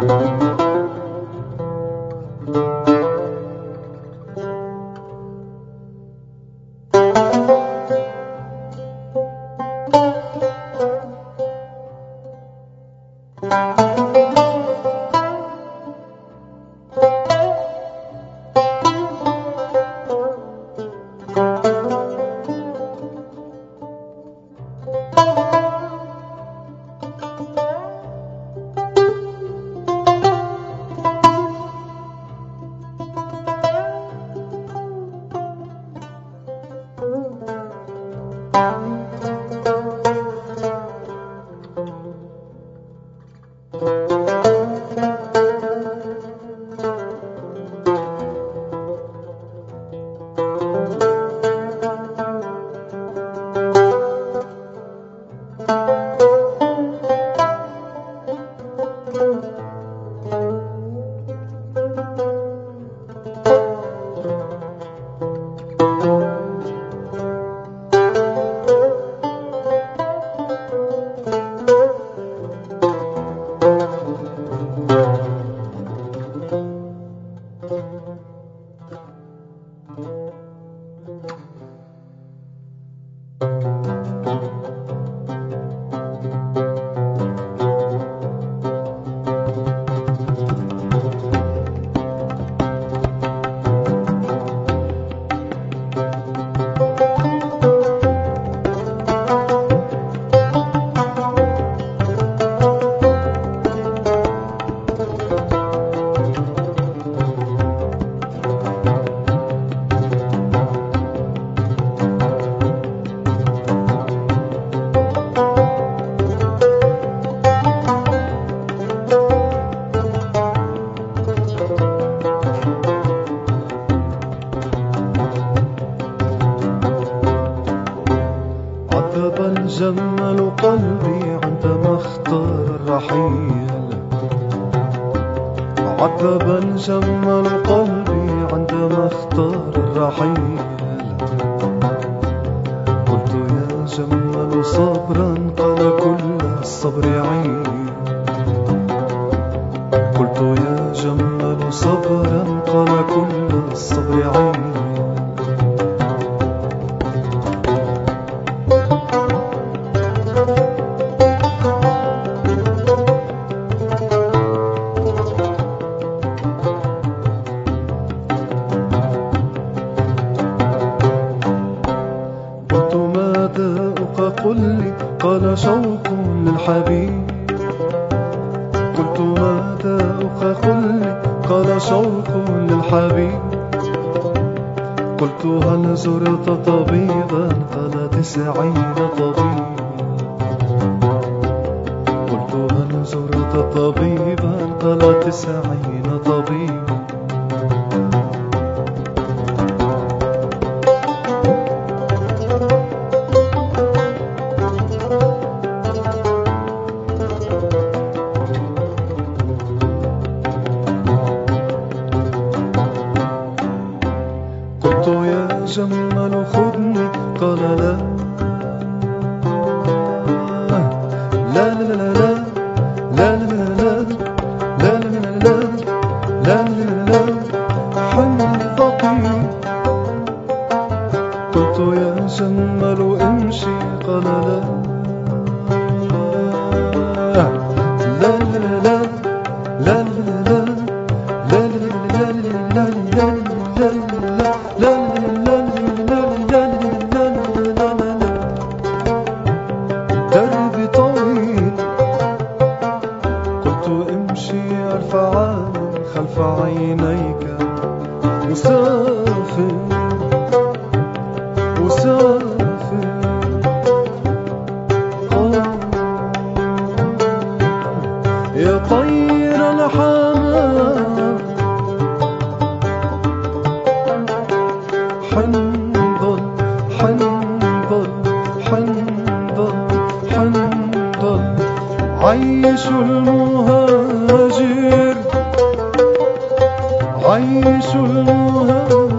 جمل قلبي عندما اختار الرحيل. عذبا جمل قلبي عندما اختار الرحيل. قلت يا جمل صبرا، قال كل الصبر عين. قلت يا جمل صبرا، قال كل الصبر عين. قل لي، قال شوق للحبيب. قلت ماذا قل لي، قال شوق للحبيب. قلت هل زرت طبيبا، قال 90 طبيب. قلت هل زرت طبيبا، قال 90 طبيب. قلت يا جمل خذني، قال لا لا لا لا لا لا لا لا لا لا لا حنظتي. قلت يا جمل امشي، قال لا لا لا لا لا لا دربي طويل. قلت امشي ارفعان خلف عينيك. مسافر مسافر يا طير الحمام. حنظل حنظل حنظل حنظل عيش المهاجر. عيش المهاجر.